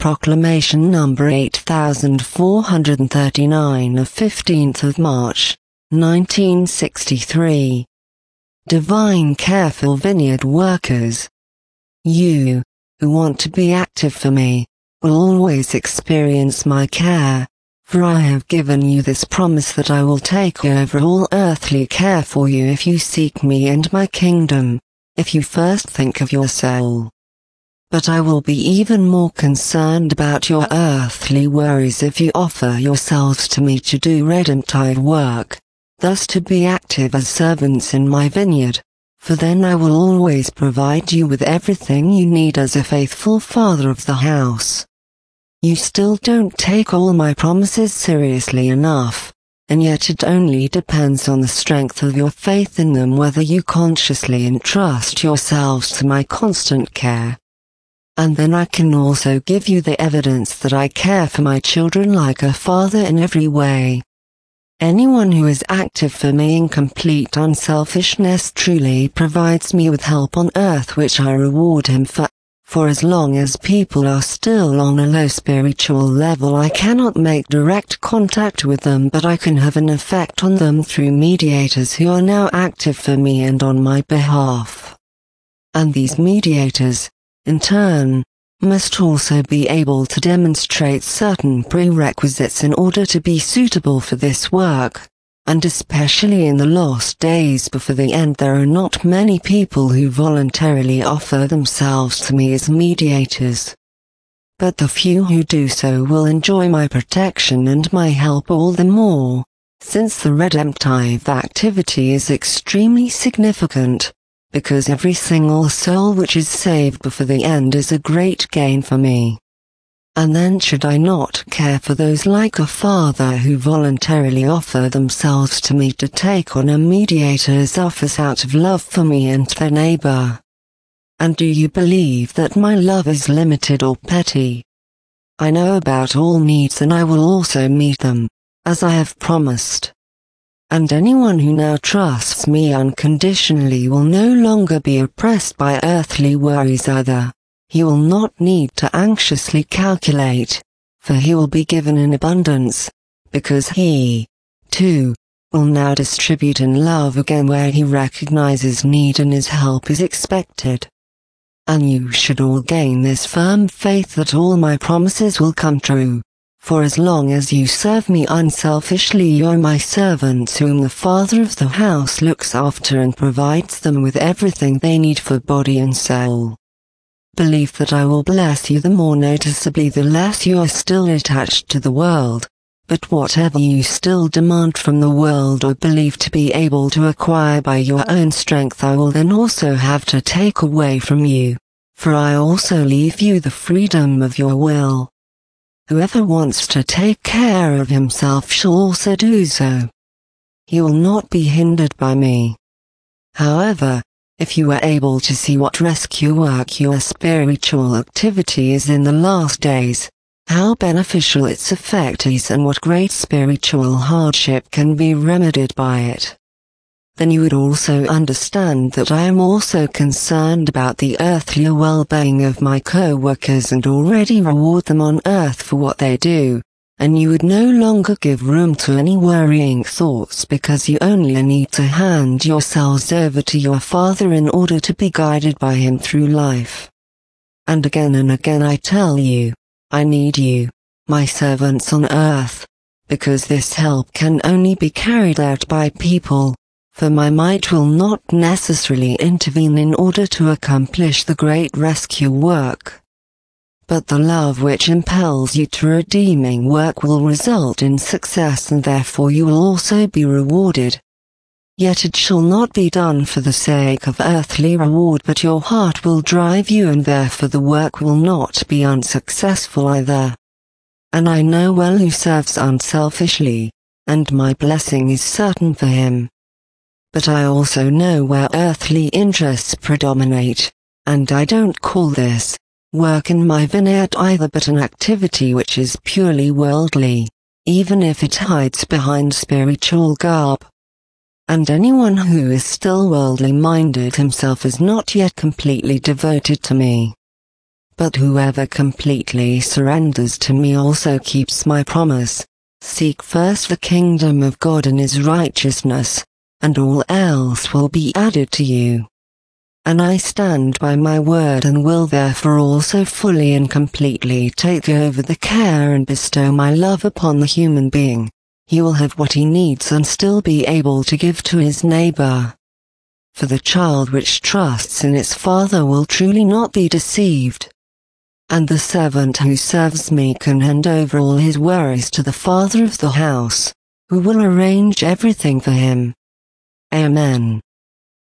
Proclamation number 8439 of 15th of March, 1963. Divine Careful Vineyard Workers. You, who want to be active for me, will always experience my care, for I have given you this promise that I will take over all earthly care for you if you seek me and my kingdom, if you first think of your soul. But I will be even more concerned about your earthly worries if you offer yourselves to me to do redemptive work, thus to be active as servants in my vineyard, for then I will always provide you with everything you need as a faithful father of the house. You still don't take all my promises seriously enough, and yet it only depends on the strength of your faith in them whether you consciously entrust yourselves to my constant care. And then I can also give you the evidence that I care for my children like a father in every way. Anyone who is active for me in complete unselfishness truly provides me with help on earth which I reward him for as long as people are still on a low spiritual level I cannot make direct contact with them, but I can have an effect on them through mediators who are now active for me and on my behalf. And these mediators, in turn, must also be able to demonstrate certain prerequisites in order to be suitable for this work, and especially in the last days before the end there are not many people who voluntarily offer themselves to me as mediators. But the few who do so will enjoy my protection and my help all the more, since the redemptive activity is extremely significant, because every single soul which is saved before the end is a great gain for me. And then should I not care for those like a father who voluntarily offer themselves to me to take on a mediator's office out of love for me and their neighbor? And do you believe that my love is limited or petty? I know about all needs and I will also meet them, as I have promised. And anyone who now trusts me unconditionally will no longer be oppressed by earthly worries either. He will not need to anxiously calculate, for he will be given in abundance, because he, too, will now distribute in love again where he recognizes need and his help is expected. And you should all gain this firm faith that all my promises will come true. For as long as you serve me unselfishly you are my servants whom the father of the house looks after and provides them with everything they need for body and soul. Believe that I will bless you the more noticeably the less you are still attached to the world, but whatever you still demand from the world or believe to be able to acquire by your own strength I will then also have to take away from you, for I also leave you the freedom of your will. Whoever wants to take care of himself shall also do so. He will not be hindered by me. However, if you are able to see what rescue work your spiritual activity is in the last days, how beneficial its effect is and what great spiritual hardship can be remedied by it, then you would also understand that I am also concerned about the earthly well-being of my co-workers and already reward them on earth for what they do, and you would no longer give room to any worrying thoughts because you only need to hand yourselves over to your Father in order to be guided by Him through life. And again I tell you, I need you, my servants on earth, because this help can only be carried out by people. For my might will not necessarily intervene in order to accomplish the great rescue work. But the love which impels you to redeeming work will result in success and therefore you will also be rewarded. Yet it shall not be done for the sake of earthly reward but your heart will drive you and therefore the work will not be unsuccessful either. And I know well who serves unselfishly, and my blessing is certain for him. But I also know where earthly interests predominate, and I don't call this work in my vineyard either but an activity which is purely worldly, even if it hides behind spiritual garb. And anyone who is still worldly minded himself is not yet completely devoted to me. But whoever completely surrenders to me also keeps my promise. Seek first the kingdom of God and his righteousness, and all else will be added to you. And I stand by my word and will therefore also fully and completely take over the care and bestow my love upon the human being. He will have what he needs and still be able to give to his neighbor. For the child which trusts in its father will truly not be deceived. And the servant who serves me can hand over all his worries to the father of the house, who will arrange everything for him. Amen.